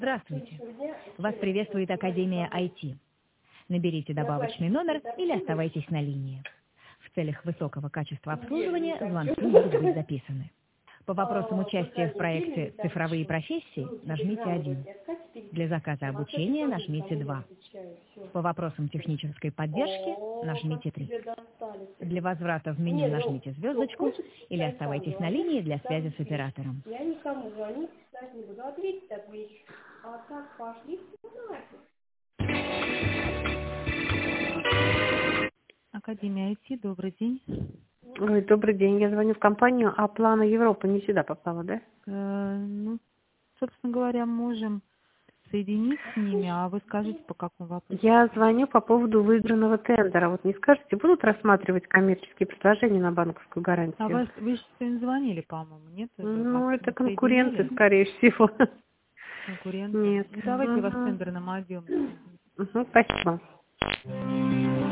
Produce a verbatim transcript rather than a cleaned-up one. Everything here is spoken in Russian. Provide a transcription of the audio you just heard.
Здравствуйте. Вас приветствует Академия ай ти. Наберите добавочный номер или оставайтесь на линии. В целях высокого качества обслуживания звонки могут быть записаны. По вопросам участия в проекте «Цифровые профессии» нажмите один. Для заказа обучения нажмите два. По вопросам технической поддержки нажмите три. Для возврата в меню нажмите звездочку или оставайтесь на линии для связи с оператором. Я никому звонить, кстати, не буду ответить такой. А как пошли, Академия ай ти, добрый день. Ой, добрый день. Я звоню в компанию, а плана Европа не сюда попала, да? Э, ну, собственно говоря, можем соединить с ними, а вы скажите, по какому вопросу? Я звоню по поводу выигранного тендера. Вот не скажете, будут рассматривать коммерческие предложения на банковскую гарантию? А вас, вы же сегодня звонили, по-моему, нет? Ну, Вас это не конкуренты, соединили? скорее всего. Конкуренты? Нет. Ну, давайте Угу. вас тендерным отделом. Угу, спасибо.